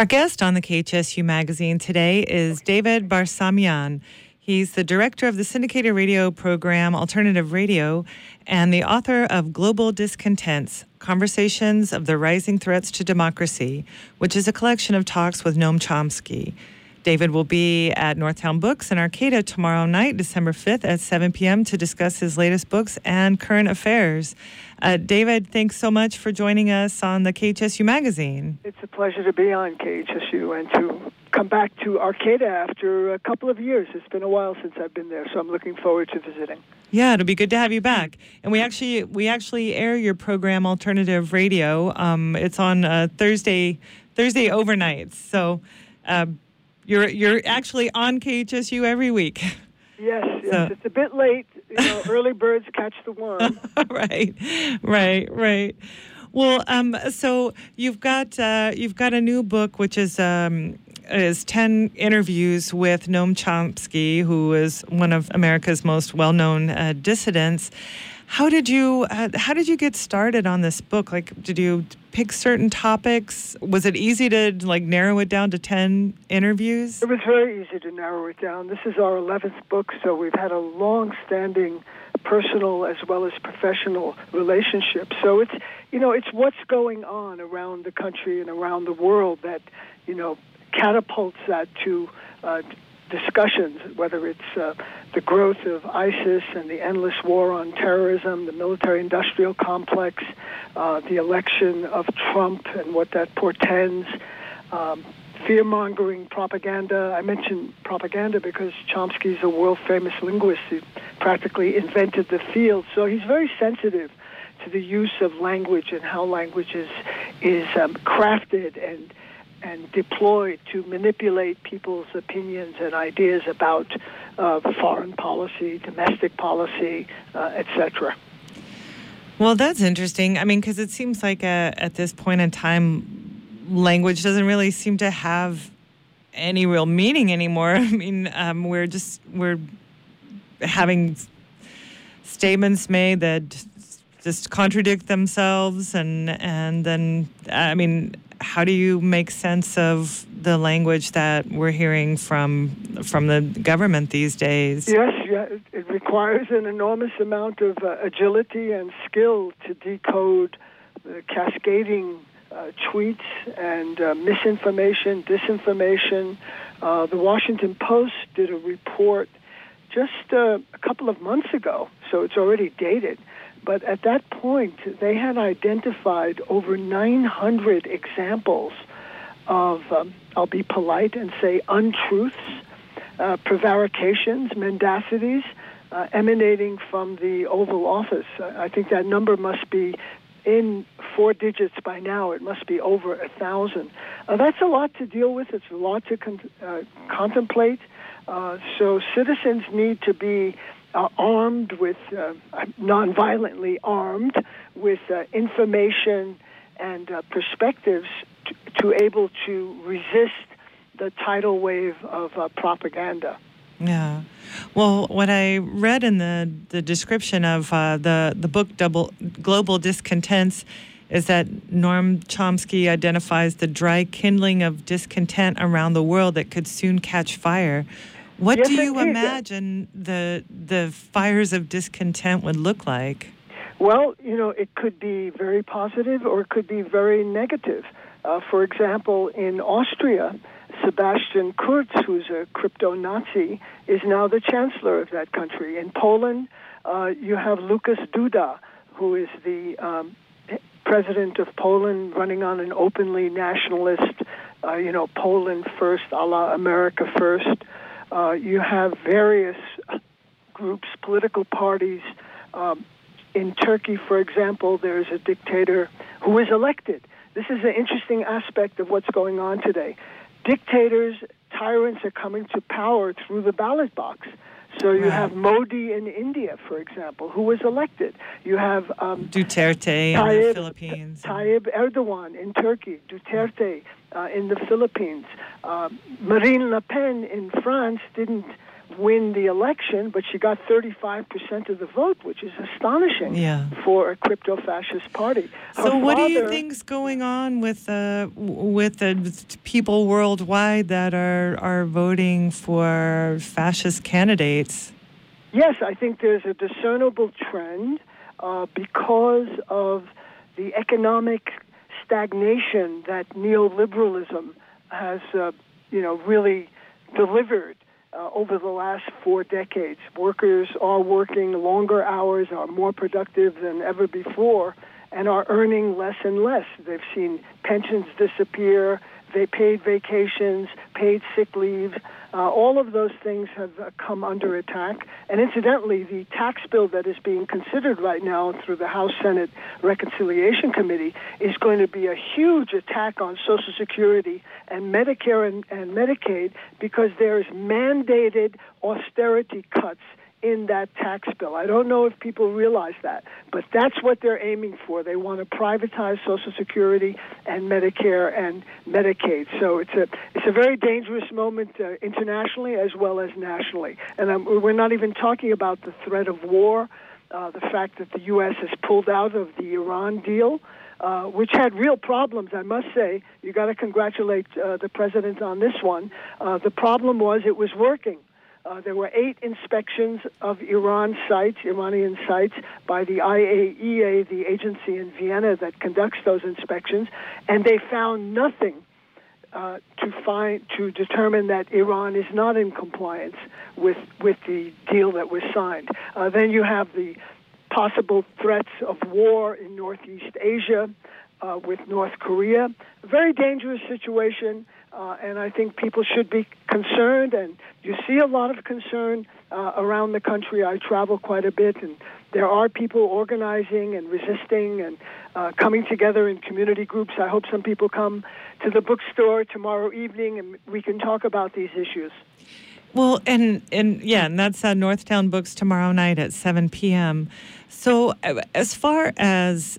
Our guest on the KHSU Magazine today is David Barsamian. He's the director of the syndicated radio program Alternative Radio and the author of Global Discontents, Conversations of the Rising Threats to Democracy, which is a collection of talks with Noam Chomsky. David will be at Northtown Books in Arcata tomorrow night, December 5th at 7 p.m. to discuss his latest books and current affairs. David, thanks so much for joining us on the KHSU Magazine. It's a pleasure to be on KHSU and to come back to Arcata after a couple of years. It's been a while since I've been there, so I'm looking forward to visiting. Yeah, it'll be good to have you back. And we actually air your program Alternative Radio. It's on Thursday overnights. So you're actually on KHSU every week. Yes. It's a bit late. Early birds catch the worm. Right. Well, so you've got a new book, which is 10 interviews with Noam Chomsky, who is one of America's most well-known dissidents. How did you get started on this book? Did you pick certain topics? Was it easy to narrow it down to 10 interviews? It was very easy to narrow it down. This is our 11th book, so we've had a long-standing personal as well as professional relationship. So it's what's going on around the country and around the world that catapults that to discussions, whether it's the growth of ISIS and the endless war on terrorism, the military-industrial complex, the election of Trump and what that portends, fear-mongering propaganda. I mention propaganda because Chomsky's a world-famous linguist. He practically invented the field, so he's very sensitive to the use of language and how language is crafted and deployed to manipulate people's opinions and ideas about foreign policy, domestic policy, etc. Well, that's interesting. I mean, because it seems like at this point in time, language doesn't really seem to have any real meaning anymore. I mean, we're having statements made that just contradict themselves, and then I mean, how do you make sense of the language that we're hearing from the government these days? Yes, it requires an enormous amount of agility and skill to decode the cascading tweets and misinformation, disinformation. The Washington Post did a report just a couple of months ago, so it's already dated. But at that point, they had identified over 900 examples of, I'll be polite and say, untruths, prevarications, mendacities emanating from the Oval Office. I think that number must be in 4 digits by now. It must be over 1,000. That's a lot to deal with. It's a lot to contemplate. So citizens need to be armed with, non-violently armed with information and perspectives to able to resist the tidal wave of propaganda. Yeah. Well, what I read in the description of the book Global Discontents is that Noam Chomsky identifies the dry kindling of discontent around the world that could soon catch fire. What do you imagine the fires of discontent would look like? Well, it could be very positive or it could be very negative. For example, in Austria, Sebastian Kurz, who's a crypto-Nazi, is now the chancellor of that country. In Poland, you have Lukas Duda, who is the president of Poland, running on an openly nationalist, Poland first, a la America first. You have various groups, political parties. In Turkey, for example, there's a dictator who is elected. This is an interesting aspect of what's going on today. Dictators, tyrants are coming to power through the ballot box. So you have Modi in India, for example, who was elected. You have Duterte in the Philippines. Tayyip Erdogan in Turkey. Duterte in the Philippines. Marine Le Pen in France win the election, but she got 35% of the vote, which is astonishing for a crypto-fascist party. So what do you think's going on with the people worldwide that are voting for fascist candidates? Yes, I think there's a discernible trend because of the economic stagnation that neoliberalism has, really delivered over the last 4 decades. Workers are working longer hours, are more productive than ever before, and are earning less and less. They've seen pensions disappear, they paid vacations, paid sick leave. All of those things have come under attack. And incidentally, the tax bill that is being considered right now through the House-Senate Reconciliation Committee is going to be a huge attack on Social Security and Medicare and Medicaid, because there's mandated austerity cuts in that tax bill. I don't know if people realize that, but that's what they're aiming for. They want to privatize Social Security and Medicare and Medicaid. So it's a very dangerous moment internationally as well as nationally. And we're not even talking about the threat of war, the fact that the U.S. has pulled out of the Iran deal, which had real problems, I must say. You got to congratulate the president on this one. The problem was it was working. There were 8 inspections of Iranian sites by the IAEA, the agency in Vienna that conducts those inspections, and they found nothing to determine that Iran is not in compliance with the deal that was signed. Then you have the possible threats of war in Northeast Asia with North Korea. A very dangerous situation. And I think people should be concerned, and you see a lot of concern around the country. I travel quite a bit, and there are people organizing and resisting and coming together in community groups. I hope some people come to the bookstore tomorrow evening, and we can talk about these issues. Well, and that's Northtown Books tomorrow night at 7 p.m. So as far as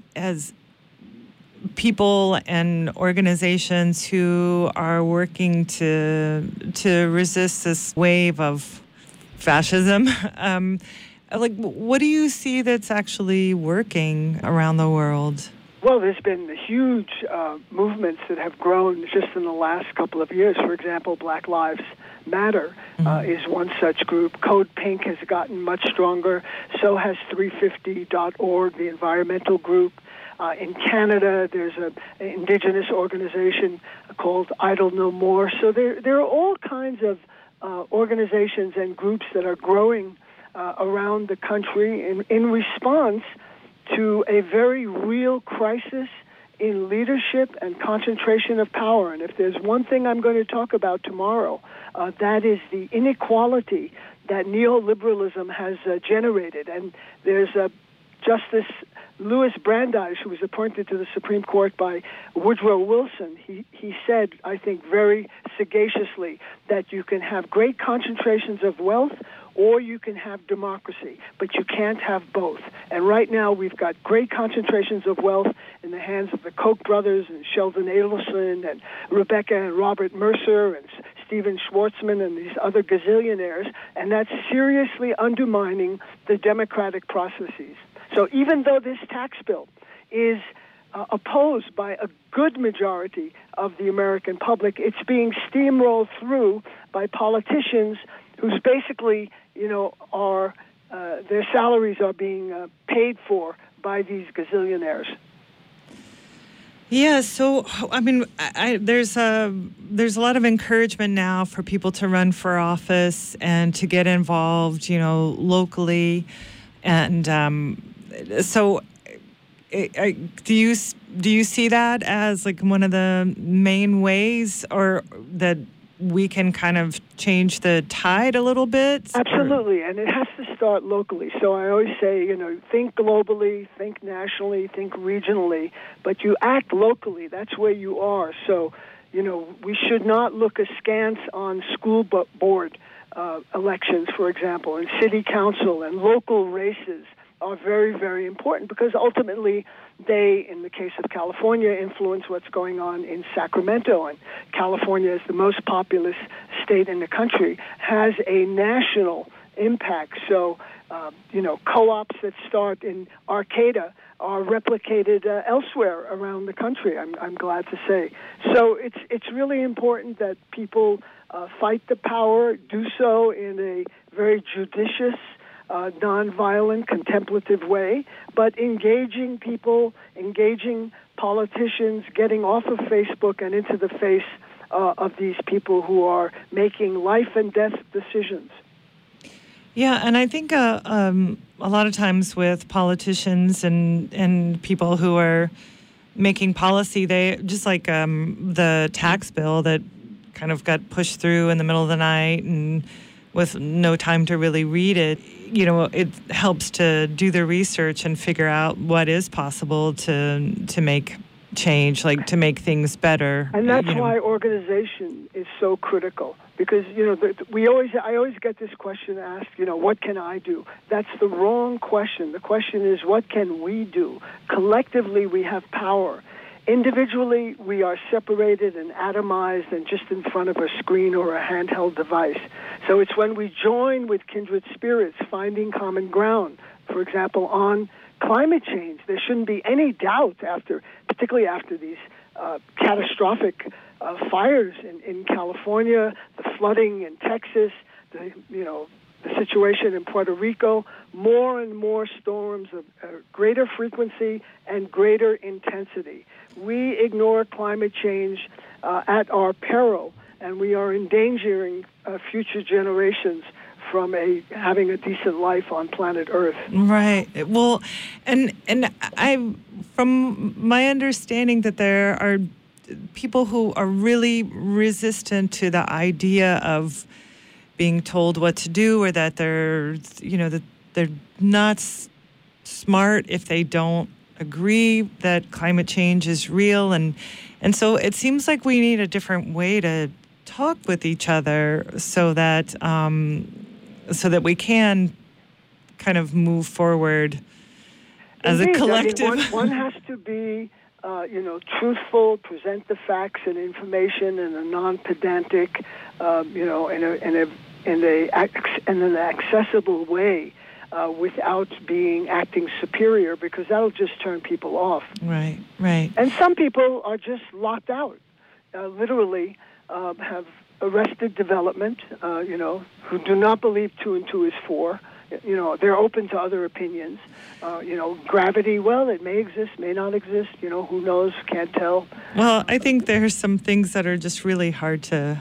people and organizations who are working to resist this wave of fascism, what do you see that's actually working around the world? Well, there's been huge movements that have grown just in the last couple of years. For example, Black Lives Matter is one such group. Code Pink has gotten much stronger. So has 350.org, the environmental group. In Canada, there's an indigenous organization called Idle No More. So there are all kinds of organizations and groups that are growing around the country in response to a very real crisis in leadership and concentration of power. And if there's one thing I'm going to talk about tomorrow, that is the inequality that neoliberalism has generated. And there's Justice Louis Brandeis, who was appointed to the Supreme Court by Woodrow Wilson. He said, I think very sagaciously, that you can have great concentrations of wealth or you can have democracy, but you can't have both. And right now we've got great concentrations of wealth in the hands of the Koch brothers and Sheldon Adelson and Rebecca and Robert Mercer and Steven Schwarzman and these other gazillionaires, and that's seriously undermining the democratic processes. So even though this tax bill is opposed by a good majority of the American public, it's being steamrolled through by politicians whose basically, are their salaries are being paid for by these gazillionaires. Yeah, so I mean, there's a lot of encouragement now for people to run for office and to get involved, locally, and so do you see that as like one of the main ways, or that we can kind of change the tide a little bit? Absolutely, and it has to start locally. So I always say, think globally, think nationally, think regionally, but you act locally. That's where you are. So, we should not look askance on school board elections, for example, and city council and local races are very, very important, because ultimately they, in the case of California, influence what's going on in Sacramento. And California is the most populous state and the country has a national impact. So, co-ops that start in Arcata are replicated elsewhere around the country, I'm glad to say. So it's really important that people fight the power, do so in a very judicious, nonviolent, contemplative way, but engaging people, engaging politicians, getting off of Facebook and into the face of these people who are making life and death decisions. Yeah, and I think a lot of times with politicians and people who are making policy, they just like the tax bill that kind of got pushed through in the middle of the night and with no time to really read it. It helps to do the research and figure out what is possible to make change, like to make things better. And that's why organization is so critical. Because I always get this question asked, what can I do? That's the wrong question. The question is, what can we do? Collectively, we have power. Individually, we are separated and atomized and just in front of a screen or a handheld device. So it's when we join with kindred spirits, finding common ground, for example, on climate change. There shouldn't be any doubt, particularly after these catastrophic fires in California, the flooding in Texas, the situation in Puerto Rico, more and more storms of greater frequency and greater intensity. We ignore climate change at our peril, and we are endangering future generations from having a decent life on planet Earth. Right. Well, and I, from my understanding, that there are people who are really resistant to the idea of being told what to do, or that that they're not smart if they don't agree that climate change is real, and so it seems like we need a different way to talk with each other so that we can kind of move forward as a collective. I mean, one has to be truthful, present the facts and information in a non-pedantic, in an accessible way, without acting superior, because that'll just turn people off. Right. And some people are just locked out, literally have arrested development, who do not believe 2 and 2 is 4. They're open to other opinions. Gravity, well, it may exist, may not exist. Who knows? Can't tell. Well, I think there's some things that are just really hard to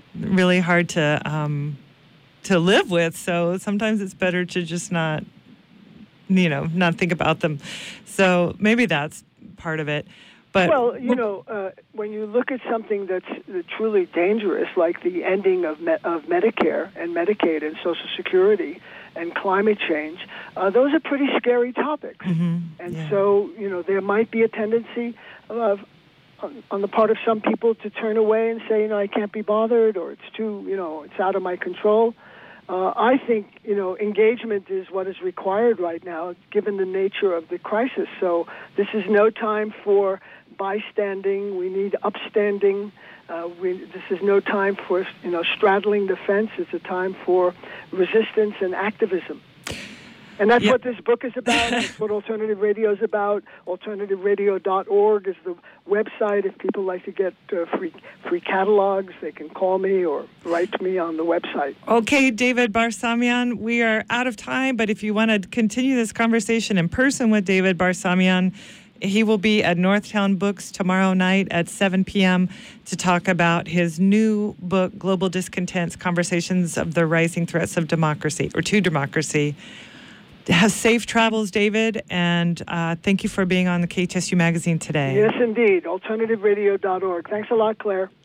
live with. So sometimes it's better to just not think about them. So maybe that's part of it. But when you look at something that's truly dangerous, like the ending of Medicare and Medicaid and Social Security and climate change, those are pretty scary topics. Mm-hmm. And so, there might be a tendency on the part of some people to turn away and say, I can't be bothered, or it's too, it's out of my control. I think, engagement is what is required right now, given the nature of the crisis. So this is no time for bystanding. We need upstanding. This is no time for, straddling the fence. It's a time for resistance and activism. And that's what this book is about. That's what Alternative Radio is about. AlternativeRadio.org is the website. If people like to get free catalogs, they can call me or write to me on the website. Okay, David Barsamian, we are out of time, but if you want to continue this conversation in person with David Barsamian, he will be at Northtown Books tomorrow night at 7 p.m. to talk about his new book, Global Discontents, Conversations of the Rising Threats of Democracy, or to Democracy. Have safe travels, David, and thank you for being on the KTSU Magazine today. Yes, indeed. AlternativeRadio.org. Thanks a lot, Claire.